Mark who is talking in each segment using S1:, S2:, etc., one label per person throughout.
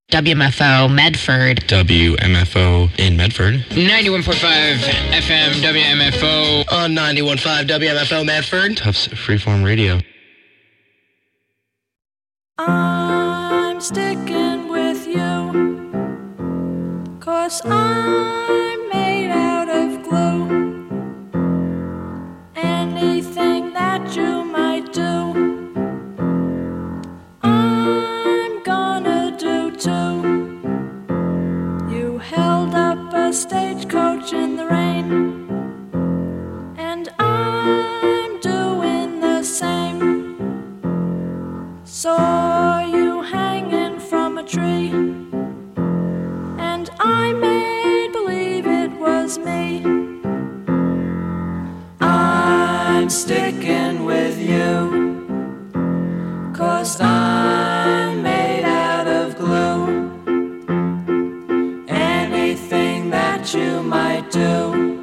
S1: WMFO Medford.
S2: WMFO in Medford.
S3: 91.5 FM WMFO.
S4: On 91.5 WMFO Medford.
S2: Tufts Freeform Radio.
S5: I'm sticking with you, 'cause I'm made out of glue. Anything that you might do, I'm gonna do too. You held up a stagecoach in the rain, and I'm doing the same. Saw you hanging from a tree, and I made believe it was me. I'm sticking with you, 'cause I'm made out of glue. Anything that you might do,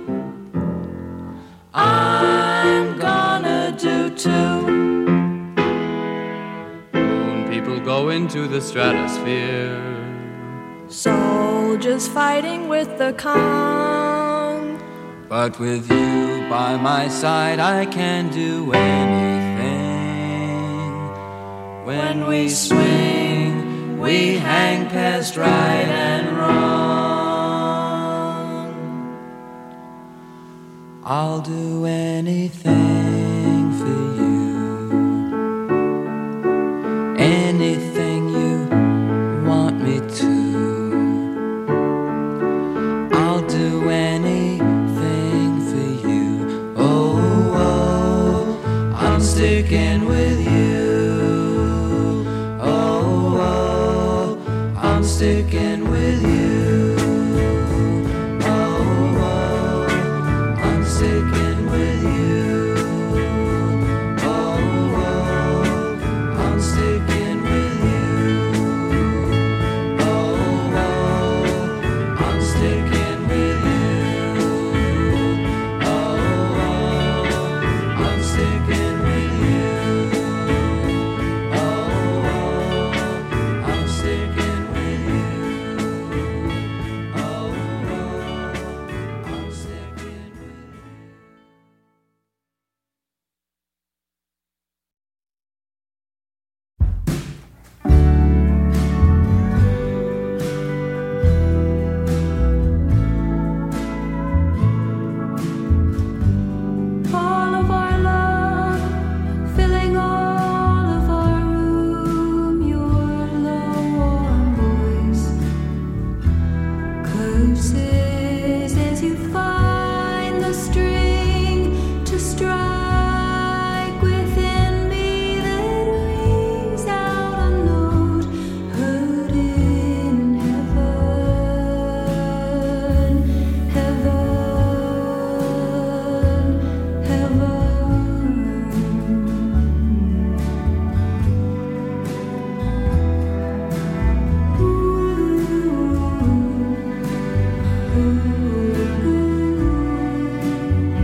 S5: I'm gonna do too.
S6: People go into the stratosphere.
S5: Soldiers fighting with the Kong.
S6: But with you by my side, I can do anything. When we swing, we hang past right and wrong. I'll do anything for you. Anything you want me to. I'll do anything for you. Oh, oh, I'm sticking with you. Oh, oh, I'm sticking with you. Oh, oh, I'm sticking with you. Oh, oh, I'm sticking with you. Oh, oh, I'm sticking with you. Oh, oh, I'm sticking with you. Oh, oh, I'm sticking with you. Oh, oh, I'm sticking with you.
S5: All of our love, filling all of our room, your low warm voice curses as you find the string to strike within me that rings out a note heard in heaven, heaven, heaven.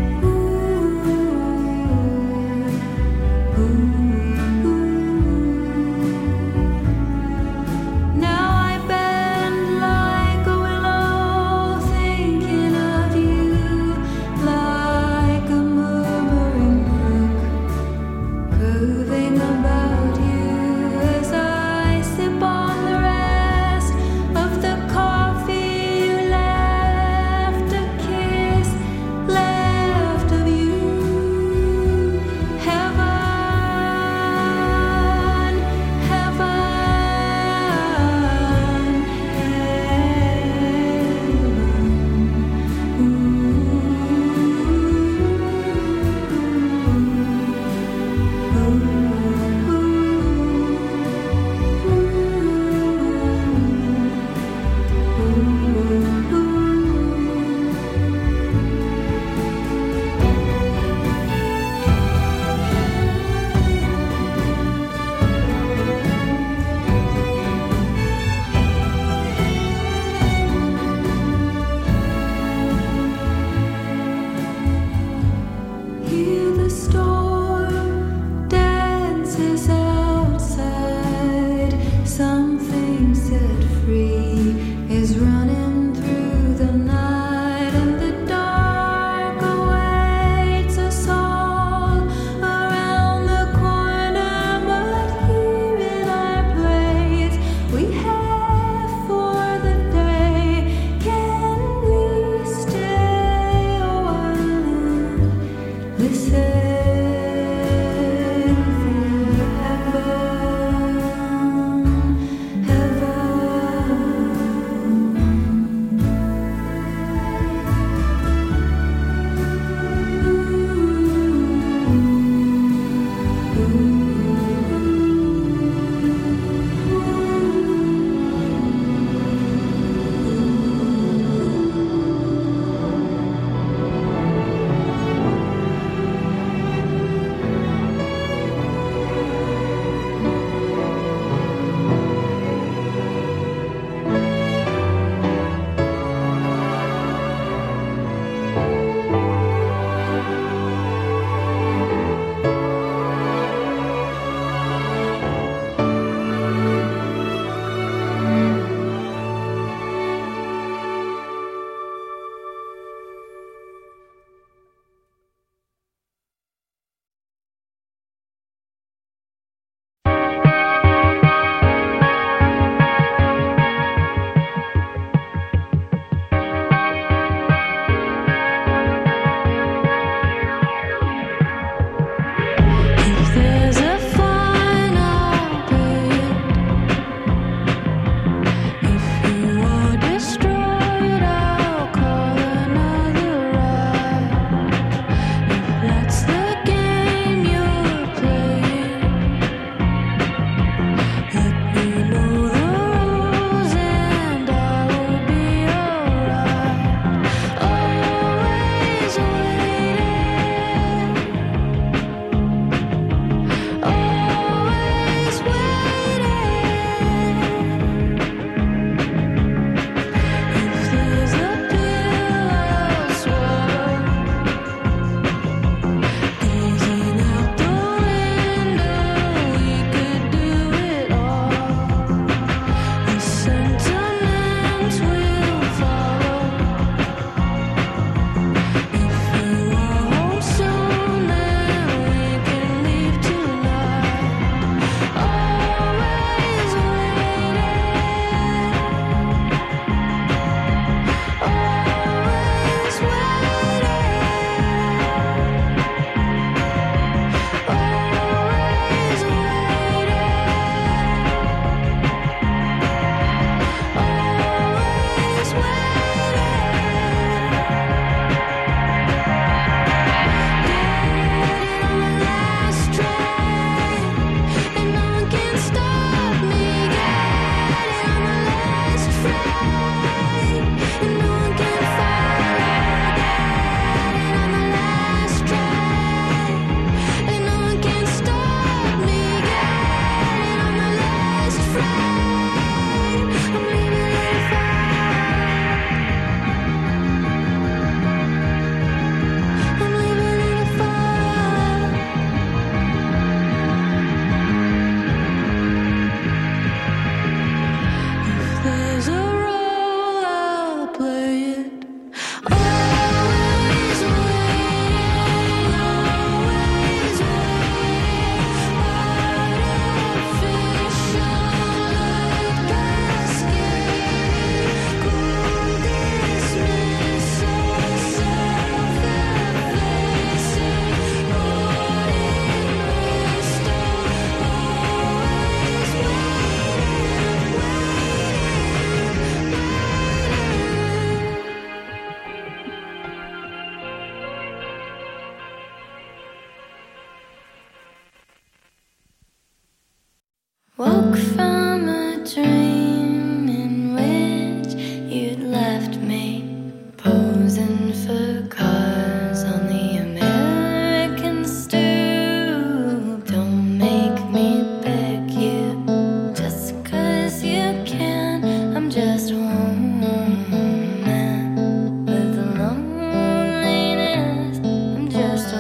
S5: Woke from a dream in which you'd left me posing for cars on the American stoop. Don't make me beg you just 'cause you can. I'm just a woman with a loneliness. I'm just a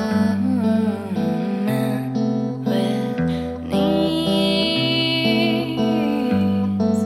S5: woman with needs.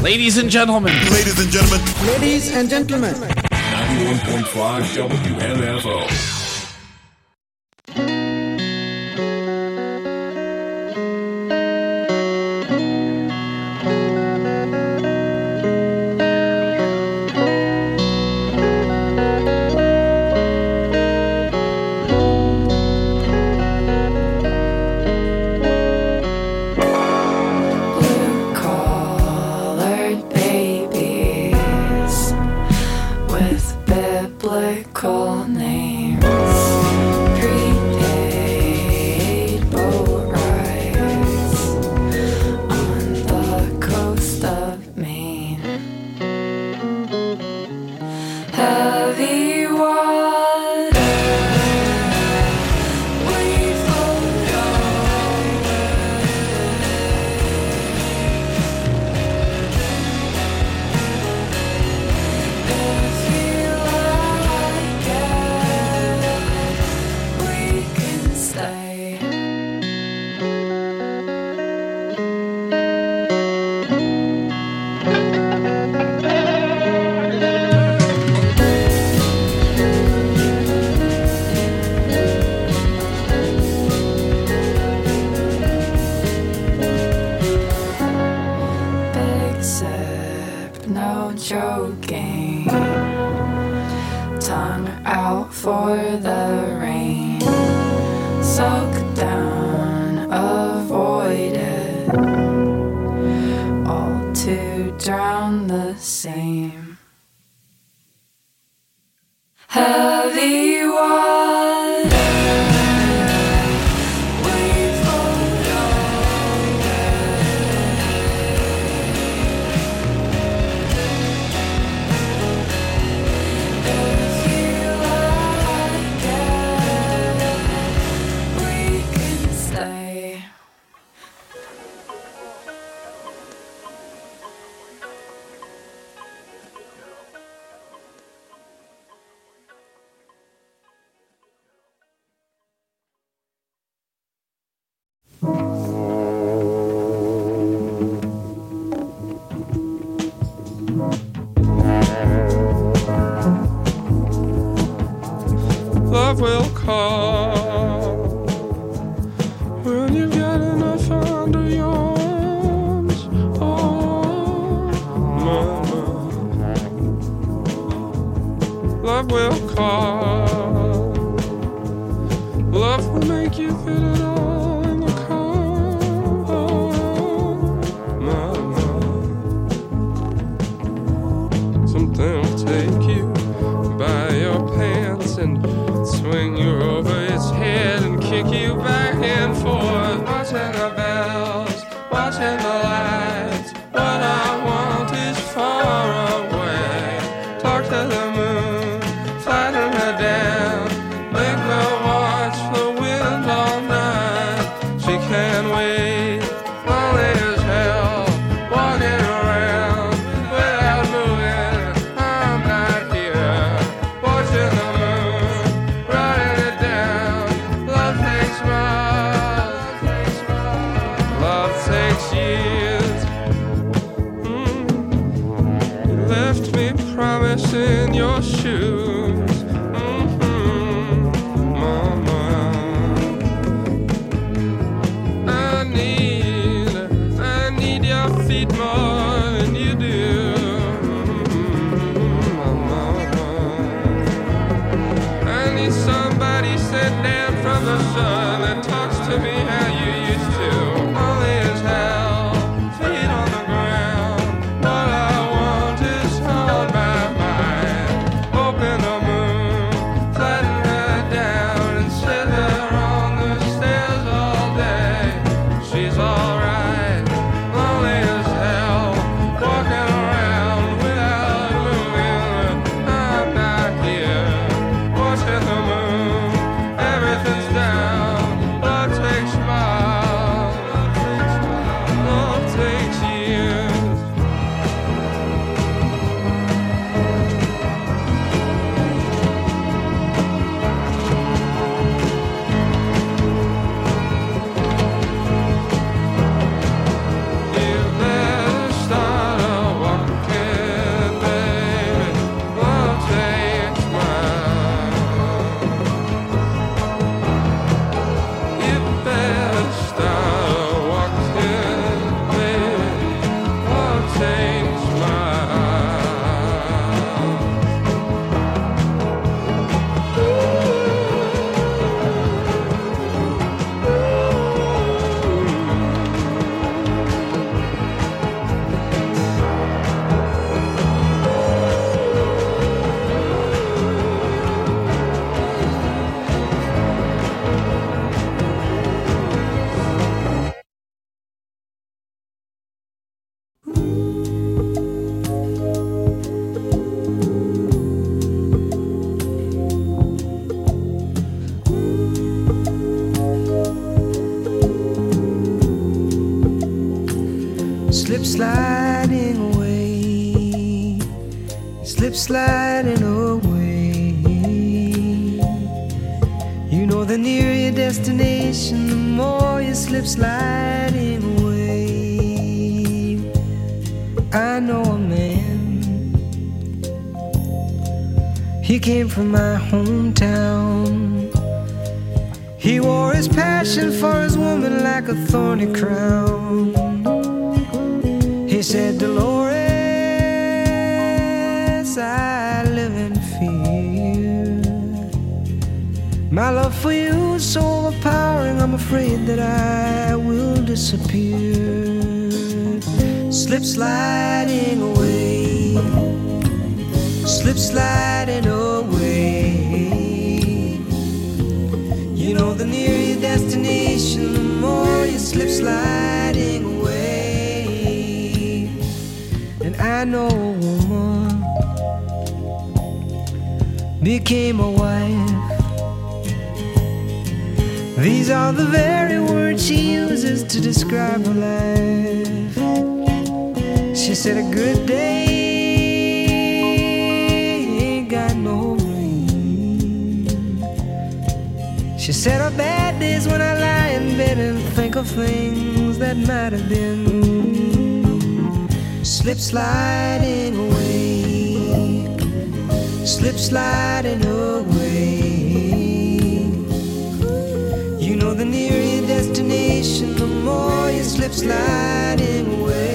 S7: Ladies and gentlemen.
S8: Ladies and gentlemen.
S9: Ladies and gentlemen.
S8: 91.5 WMFO.
S10: Love will call when you've got enough under your arms. Oh, mama. Love will call. Love will make you fit it all in the car. Oh, mama. Something will take you by your pants and swing you over its head and kick you back and forth. Watching the bells, watching the lights. What I want is far away. Talk to the moon, flatten her down.
S6: sliding away, slip sliding away. You know the nearer your destination, the more you slip sliding away. I know a man, he came from my hometown. He wore his passion for his woman like a thorny crown. He said, Dolores, I live in fear. My love for you is so overpowering, I'm afraid that I will disappear. Slip sliding away, slip sliding away. You know the nearer your destination, the more you slip sliding away. And I know a woman became a wife. These are the very words she uses to describe her life. She said a good day ain't got no rain. She said her bad days when I lie in bed and think of things that might have been. Slip sliding away, slip sliding away. You know the nearer your destination, the more you slip sliding away.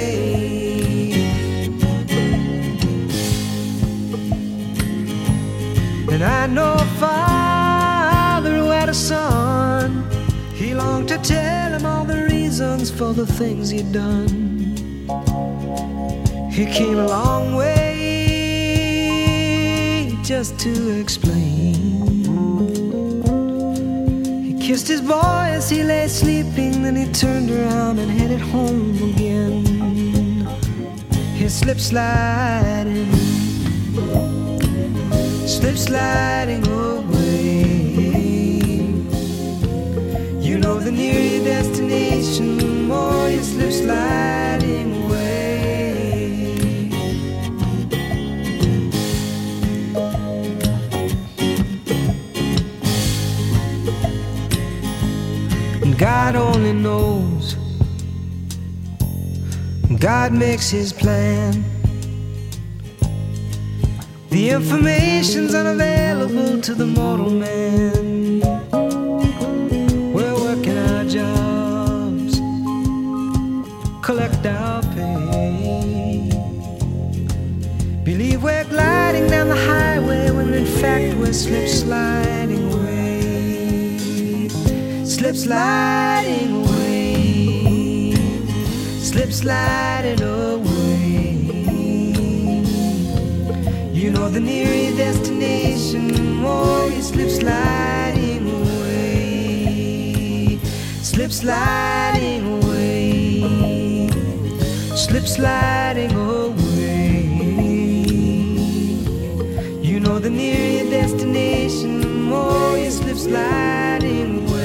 S6: And I know a father who had a son. He longed to tell him all the reasons for the things he'd done. He came a long way just to explain. He kissed his boy as he lay sleeping, then he turned around and headed home again. He slipped sliding, slip sliding away. You know the nearer your destination, the more you slip sliding away. And God only knows, God makes his plan. The information's unavailable to the mortal man. We're working our jobs, collect our pay. Believe we're gliding down the highway when in fact we're slip sliding away. Slip sliding away, slip sliding away. You know the nearer your destination, the more you slip sliding away. Slip sliding away, slip sliding away. You know the nearer your destination, the more you slip sliding away.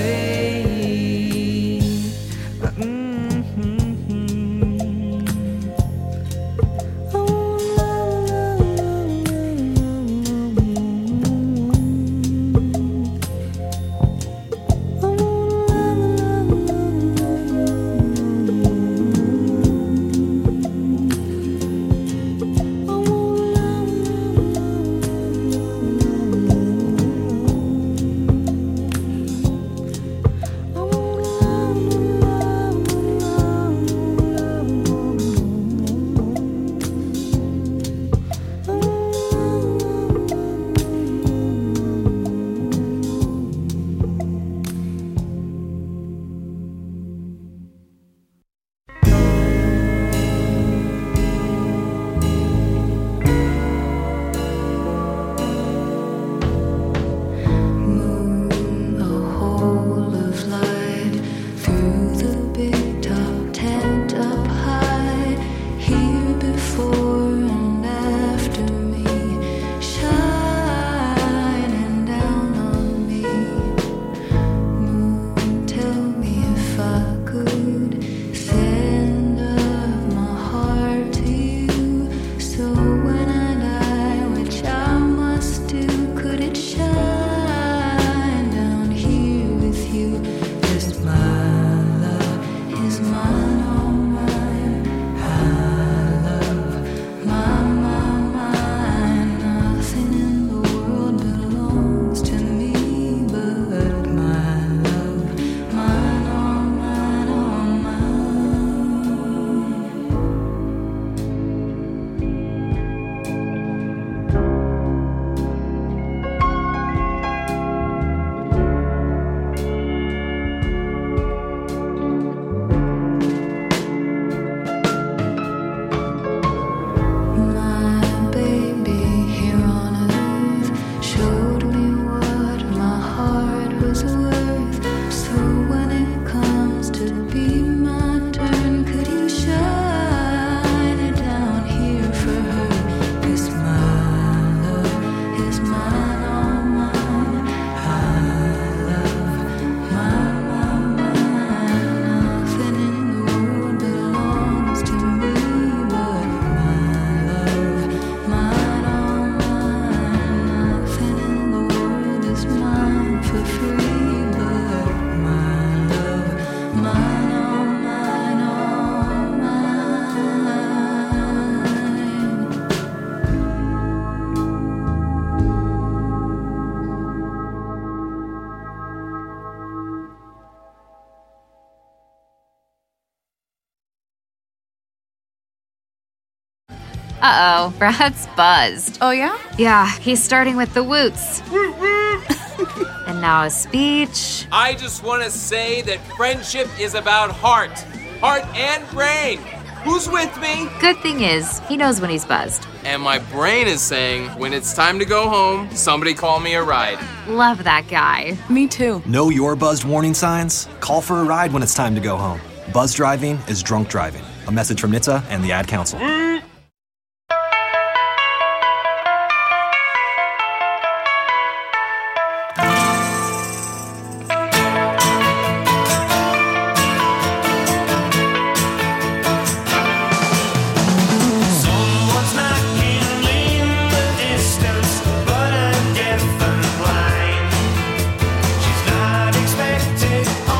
S7: Uh-oh, Brad's buzzed.
S9: Oh, yeah?
S7: Yeah, he's starting with the woots. And now a speech.
S11: I just want to say that friendship is about heart and brain. Who's with me?
S7: Good thing is, he knows when he's buzzed.
S11: And my brain is saying, when it's time to go home, somebody call me a ride.
S7: Love that guy.
S9: Me too.
S12: Know your buzzed warning signs? Call for a ride when it's time to go home. Buzz driving is drunk driving. A message from NHTSA and the Ad Council.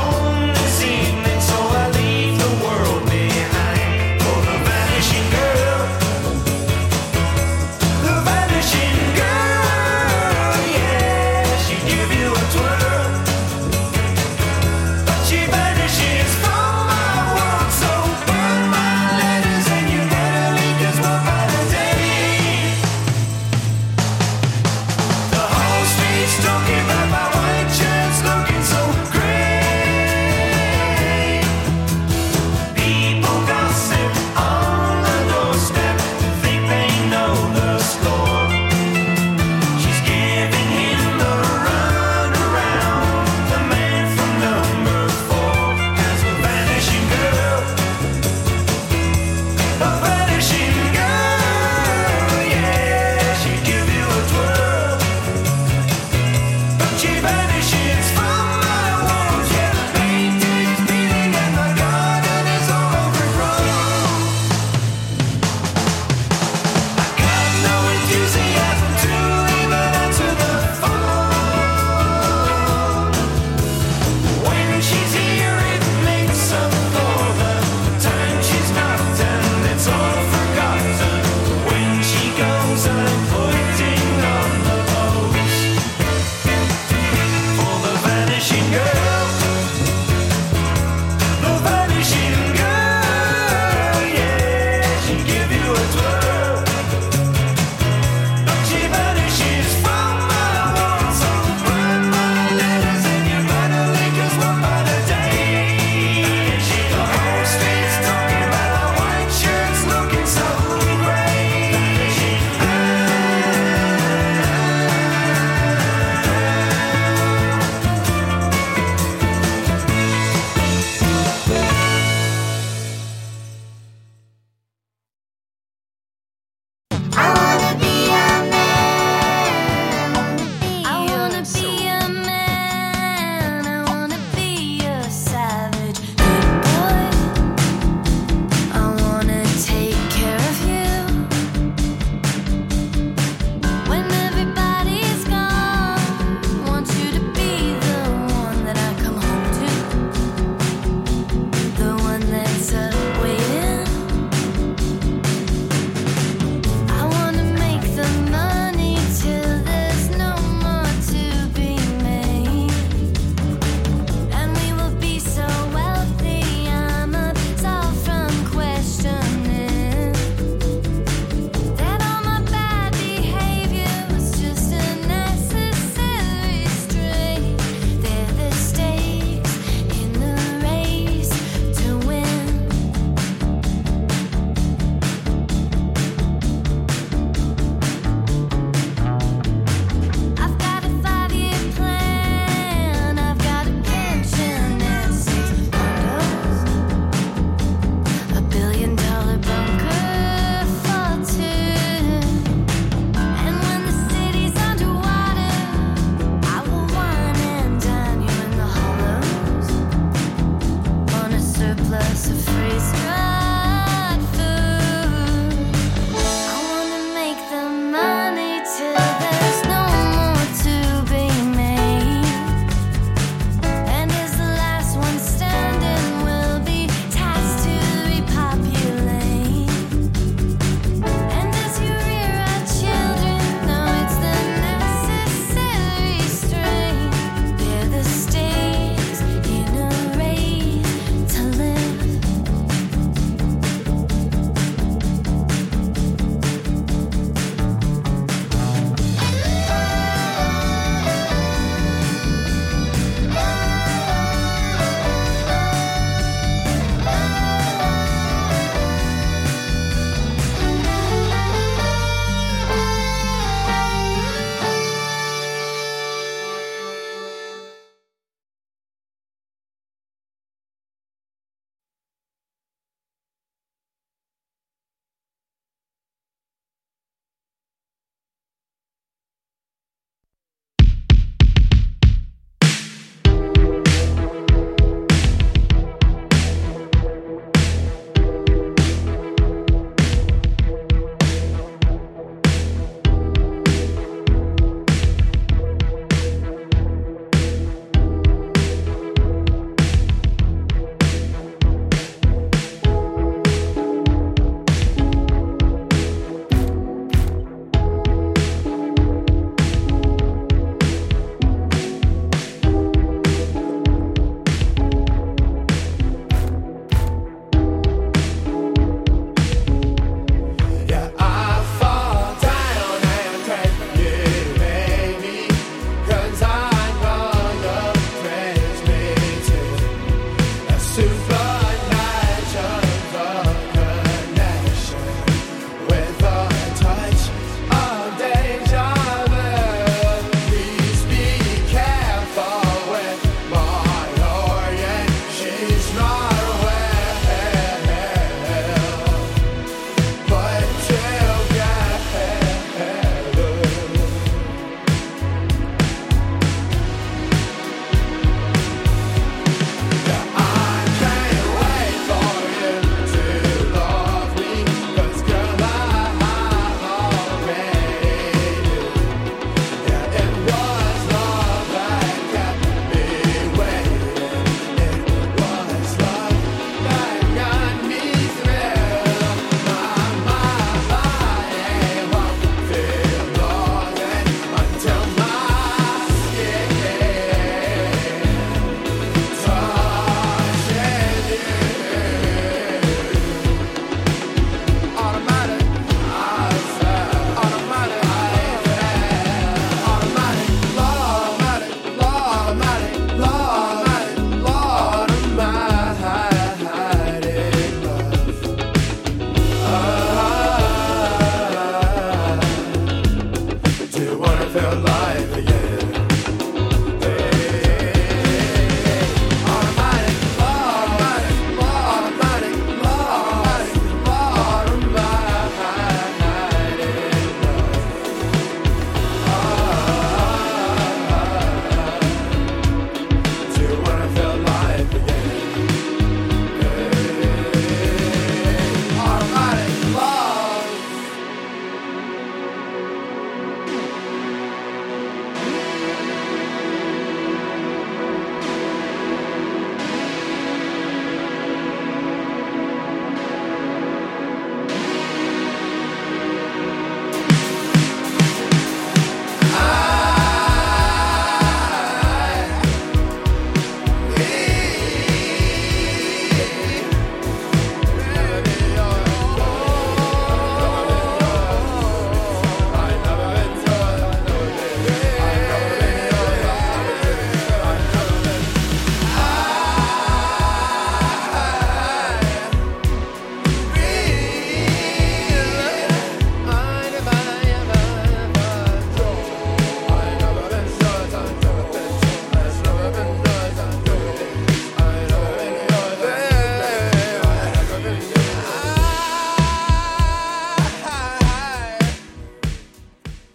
S6: Girl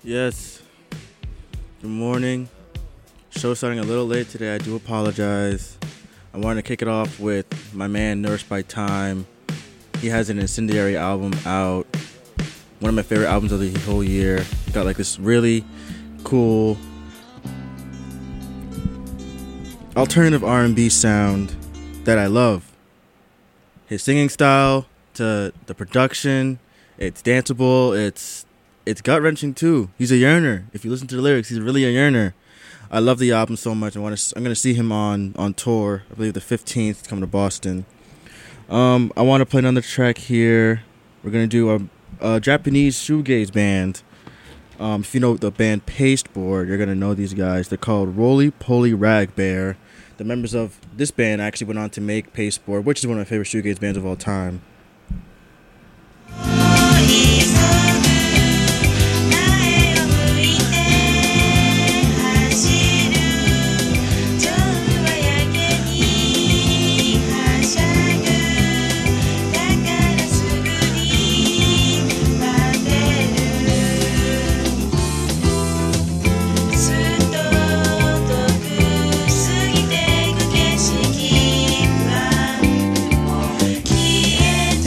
S9: Yes. Good morning. Show starting a little late today. I do apologize. I wanted to kick it off with my man Nourished by Time. He has an Incendiary album out. One of my favorite albums of the whole year. Got like this really cool alternative R&B sound that I love. His singing style to the production, it's danceable, it's gut-wrenching too. He's a yearner. If you listen to the lyrics, he's really a yearner. I love the album so much. I'm going to see him on tour. I believe the 15th, coming to Boston. I want to play another track here. We're going to do a Japanese shoegaze band. If you know the band Pasteboard, you're going to know these guys. They're called Roly Poly Rag Bear. The members of this band actually went on to make Pasteboard, which is one of my favorite shoegaze bands of all time.
S13: Yeah.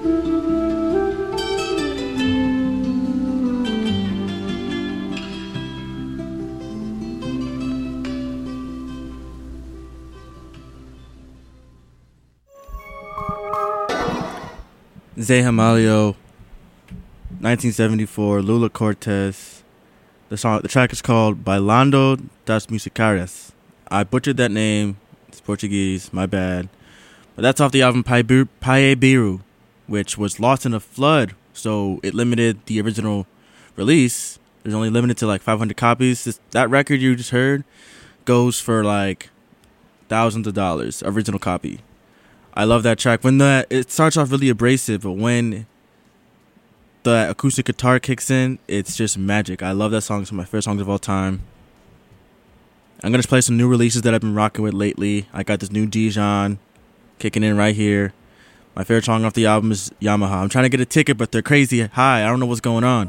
S9: Zay Hamalio, 1974, Lula Cortez. The track is called Bailando das Musicarias. I butchered that name. It's Portuguese, my bad. But that's off the album Pai Biru, which was lost in a flood, so it limited the original release. There's only limited to like 500 copies. That record you just heard goes for like thousands of dollars, original copy. I love that track. It starts off really abrasive, but when the acoustic guitar kicks in, it's just magic. I love that song. It's one of my favorite songs of all time. I'm going to play some new releases that I've been rocking with lately. I got this new Dijon kicking in right here. My favorite song off the album is Yamaha. I'm trying to get a ticket, but they're crazy high. I don't know what's going on.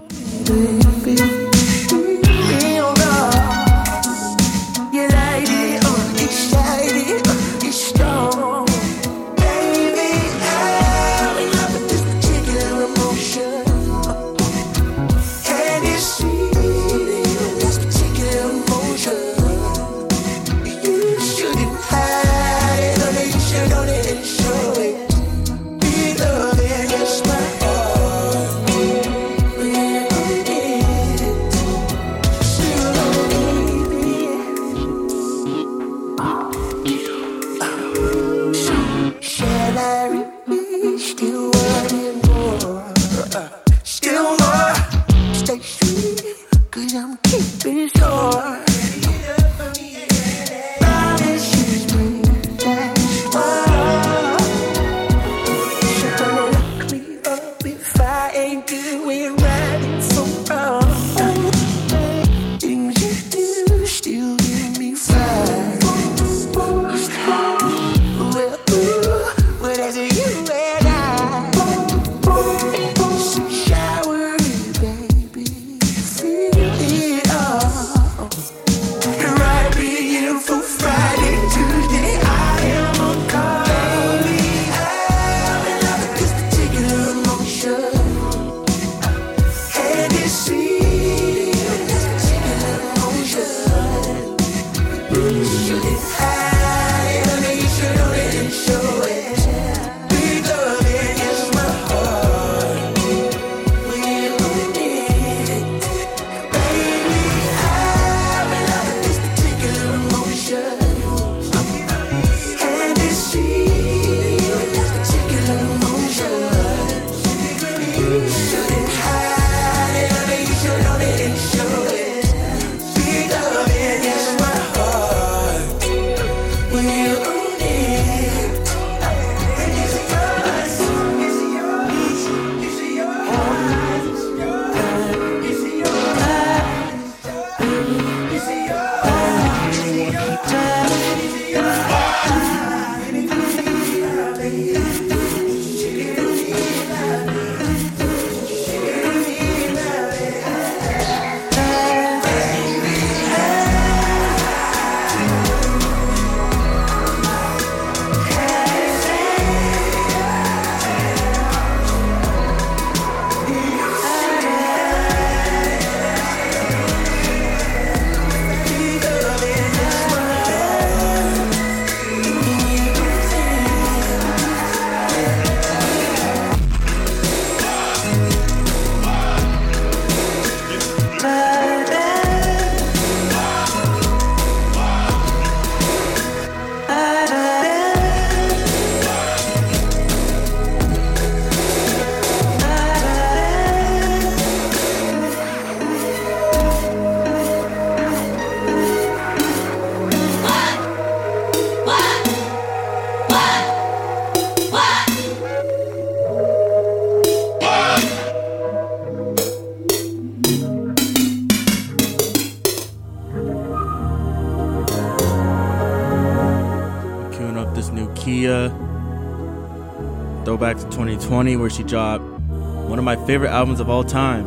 S9: Throwback to 2020, where she dropped one of my favorite albums of all time,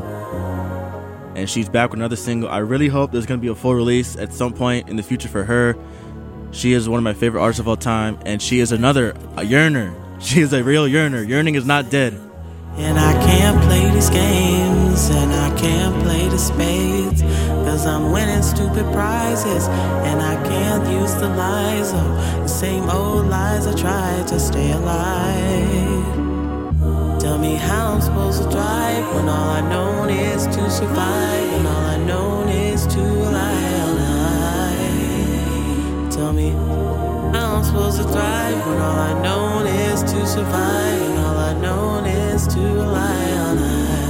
S9: and she's back with another single. I really hope there's going to be a full release at some point in the future for her. She is one of my favorite artists of all time, and she is a yearner. She is a real yearner. Yearning is not dead.
S13: And I can't play these games, and I can't play the spades, 'cause I'm winning stupid prizes, and I can't use the lies, oh, the same old lies I tried to stay alive. Tell me how I'm supposed to thrive when all I know is to survive, and all I know is to lie. Tell me how I'm supposed to thrive when all I know is to survive, and all I know is to rely on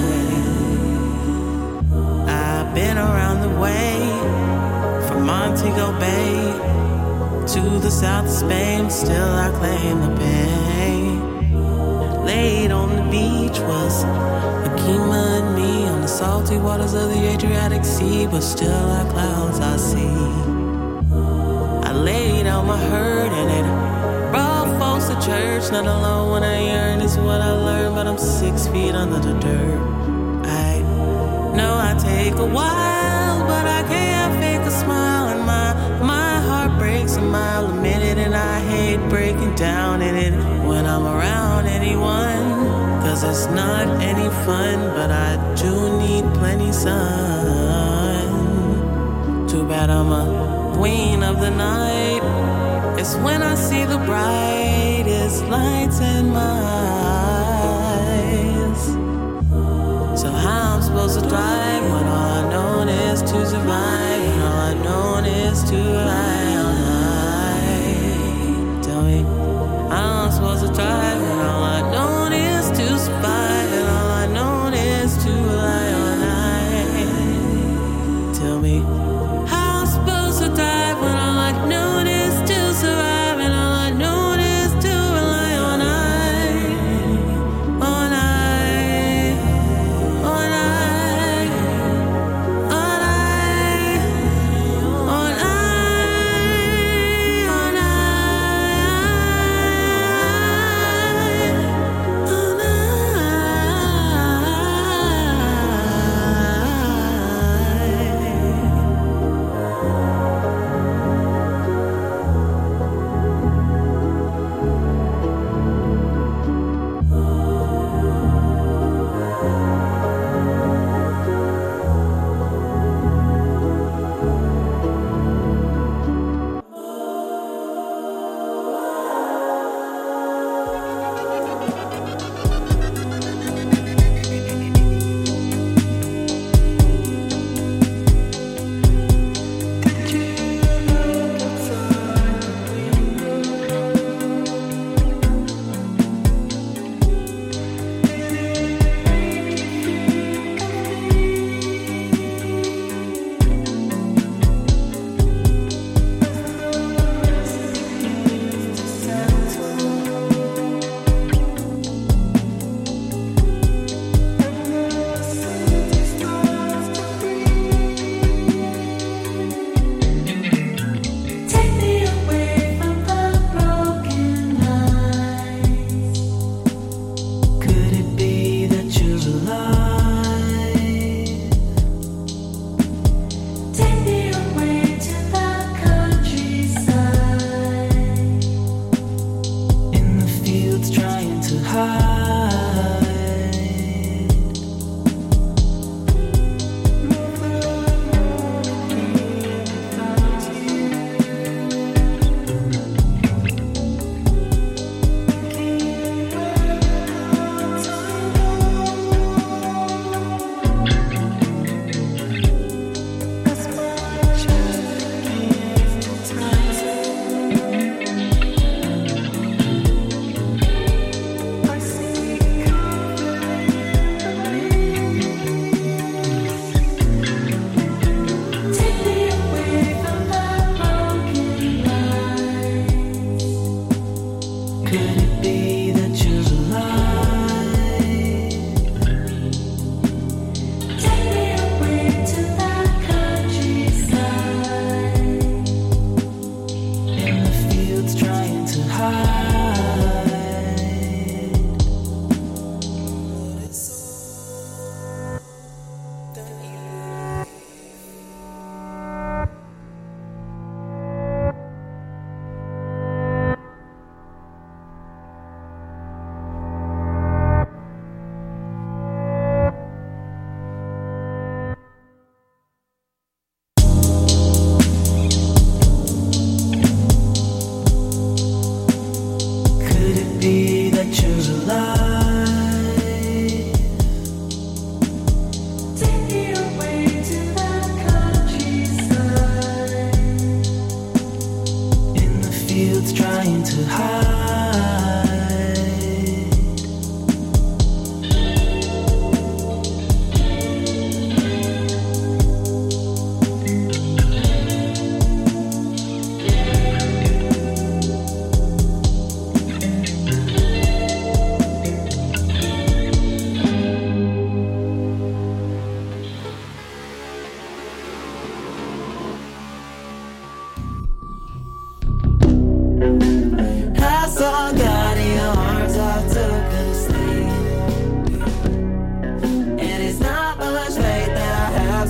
S13: I've been around the way, from Montego Bay to the south of Spain, still I claim the pain. Laid on the beach was Akima and me, on the salty waters of the Adriatic Sea, but still like clouds I see. I laid out my hurt and it brought folks to church. Not alone when I yearn is what I learned, but I'm 6 feet under the dirt. I know I take a while, but I can't fake a smile, and my heart breaks a mile a minute, and I hate breaking down in it when I'm around anyone, 'cause it's not any fun, but I do need plenty sun. Too bad I'm a queen of the night. It's when I see the brightest lights in my eyes. So how I'm supposed to thrive when all I know is to survive, and all I know is to rely on Tell me how I'm supposed to thrive when all I know is to survive, and all I know is to rely on Tell me how I'm supposed to thrive when all I know is to survive, and all I know is to rely on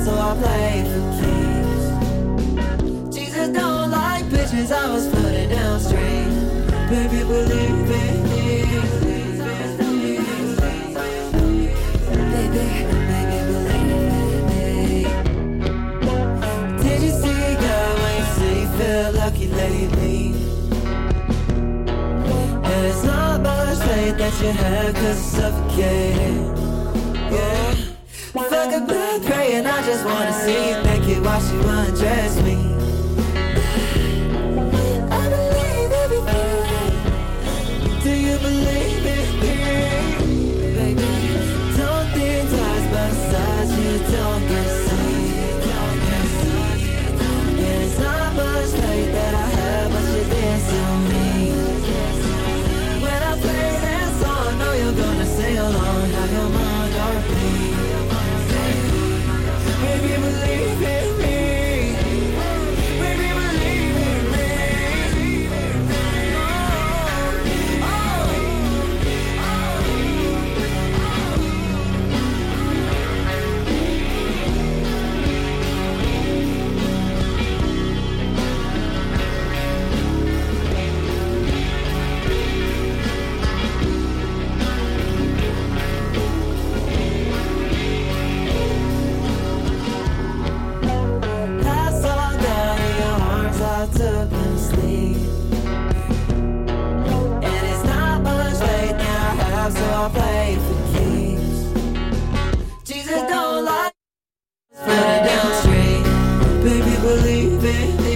S13: so I play for keeps. Jesus don't like bitches, I was floating downstream. Baby, believe me. Baby, believe me. Did you see, girl, when you say you feel lucky lately? And it's not much faith that you have, cause it's suffocating. Yeah. Fuck a blood praying, I just wanna see you naked, watch you undress me. I believe everything. Do you believe it? Baby, don't think twice, but besides you don't get sick. And it's not much faith that I have, but you dance on me. When I play that song, I know you're gonna sing along, have your mind on repeat. Baby, believe in me. Baby, believe in me. Took and sleep. And it's not much faith that I have, so I play for keeps. Jesus don't like floating downstream. Baby, believe it.